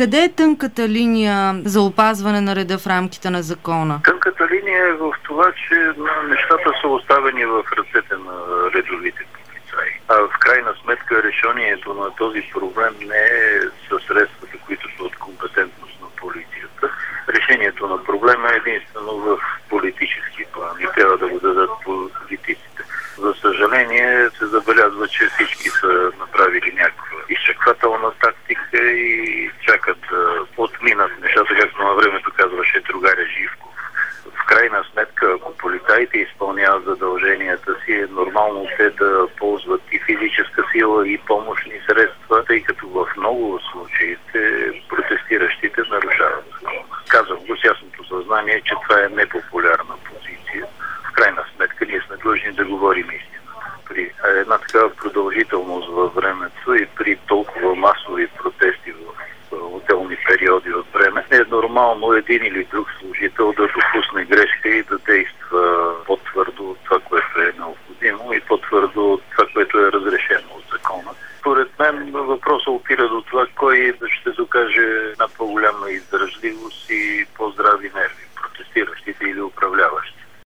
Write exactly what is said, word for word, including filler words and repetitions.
къде е тънката линия за опазване на реда в рамките на закона? Тънката линия е в това, че нещата са оставени в ръцете на редовите полицаи. А в крайна сметка решението на този проблем не е със средствата, които са от компетентност на полицията. Решението на проблема е единствено в политически план и трябва да го дадат политиците. За съжаление се забелязва, че всички са направили някаква изчаквателна тактика и чакат да отминат нещата, както на времето казваше другаря Живков. В крайна сметка, ако полицаите изпълняват задълженията си, е нормално те да ползват и физическа сила, и помощни средства, тъй като в много от случаите протестиращите нарушават закона. Казвам го с ясното съзнание, че това е непопулярна позиция. В крайна сметка ние сме длъжни да говорим истина. При една такава продължителност във времето и при толкова масови протести в отделни периоди от време, е нормално един или друг служител да допусне грешка и да действа по-твърдо от това, което е необходимо и по-твърдо от това, което е разрешено от закона. Според мен въпросът опира до това, кой ще докаже една по-голяма издържливост и по-здрави нерви, протестиращите или управляващите.